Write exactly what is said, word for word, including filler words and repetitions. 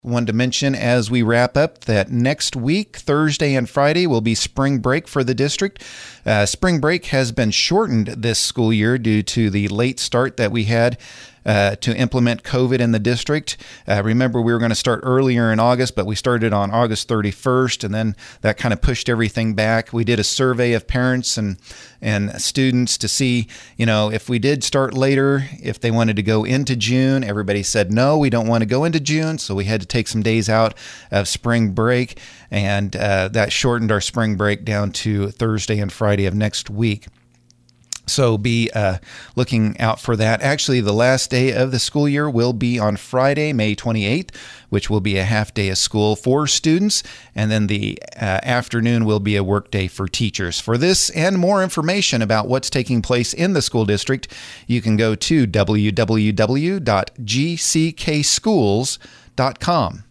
Wanted to mention as we wrap up that next week, Thursday and Friday, will be spring break for the district. Uh, spring break has been shortened this school year due to the late start that we had uh, to implement COVID in the district. Uh, remember, we were going to start earlier in August, but we started on August thirty-first, and then that kind of pushed everything back. We did a survey of parents and and students to see, you know, if we did start later, if they wanted to go into June. Everybody said, no, we don't want to go into June, so we had to take some days out of spring break, and uh, that shortened our spring break down to Thursday and Friday of next week. So be uh, looking out for that. Actually, the last day of the school year will be on Friday, May twenty-eighth, which will be a half day of school for students. And then the uh, afternoon will be a work day for teachers. For this and more information about what's taking place in the school district, you can go to w w w dot g c k schools dot com.